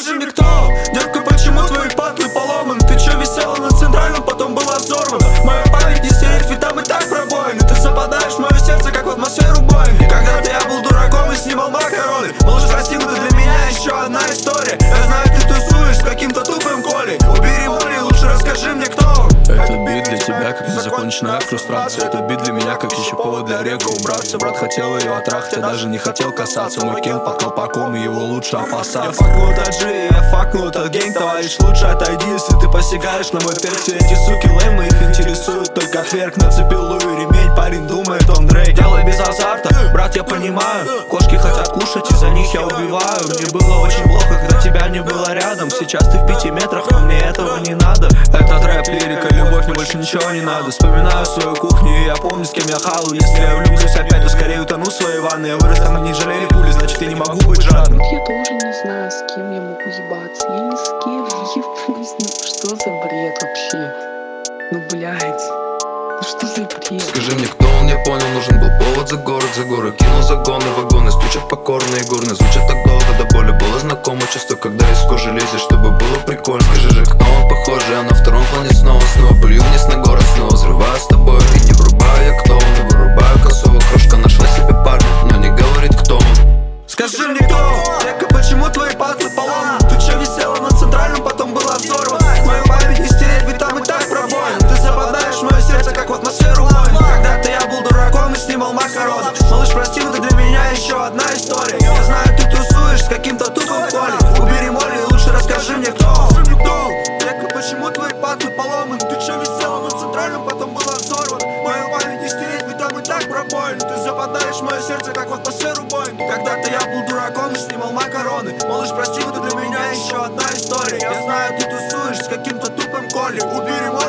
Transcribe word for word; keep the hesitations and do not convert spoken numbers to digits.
Скажи мне, кто он? Детка, почему твои патлы поломаны? Ты чё висела на центральном, потом была взорвана? Моя память не стереть, ведь там и так пробоины. Ты западаешь в мое сердце, как в атмосферу бойни. Когда-то я был дураком и снимал макароны. Малыш, прости, но ты для меня еще одна история. Я знаю, ты тусуешь с каким-то тупым Колей. Убери моли, лучше расскажи мне, кто он. Этот бит для тебя, как незаконченная фрустрация. Этот бит для меня, как еще повод для река убраться. Брат хотел ее отрахать, я даже не хотел касаться. Мой килл под колпаком, и его лучше опасаться. Я факнул этот G, я факнул этот гейм, товарищ. Лучше отойди, если ты посягаешь на мой перк. Все эти суки лэмы, их интересует только кверк. Нацепил Луи ремень, парень думает, он Дрейк. Делай без азарта, брат, я понимаю. Кошки хотят кушать, из-за них я убиваю. Мне было очень плохо, когда тебя не было рядом. Сейчас ты в пяти метрах, но мне этого не надо. Это рэп, лирика, любовь, мне больше ничего не надо. Вспоминаю свою кухню, и я помню, с кем я хавал. Если я влюблюсь опять, то скорее утону в своей ванной. Я вырос там, и не жалели пули, значит я не могу быть жадным. Я тоже не знаю, с кем я могу ебаться. Я ни с кем не ебусь. Ну что за бред вообще? Ну блядь, ну что за бред? Скажи мне, кто он, не понял, нужен был повод за город, за горы. Кинул загоны, вагоны, стучат покорные горны. Звучат так долго, до боли было знакомо чувство, когда из кожи лезешь, чтобы было прикольно. Скажи же, кто он похожий, а на втором плане снова, снова плюю вниз на город, снова взрываю с тобой. И не врубаю я, кто он, и вырубаю косого. Крошка нашла себе парня, но не говорит, кто он. Скажи мне, кто он? Детка, почему твои патлы поломаны? Ты чё висела на центральном, потом была взорвана? Мою память не стереть, ведь там и так пробоины. Ты западаешь в мое сердце, как в атмосферу бойни. Когда-то я был дураком и снимал макароны. Малыш, прости, но ты для меня еще одна история. Я знаю, ты тусуешь с каким-то тупым Колей. Убери моли, лучше расскажи мне, кто он. Кто он? Детка, почему твои патлы поломаны? Ты чё висела на центральном, потом была взорвана? Мою память не стереть, ведь там и так пробоины. Ты западаешь в мое сердце, как в атмосферу бойни. Когда-то я был дураком и снимал макароны. Малыш, прости, но ты для меня еще одна история. Я знаю, ты тусуешь с каким-то тупым Колей. Убери моли.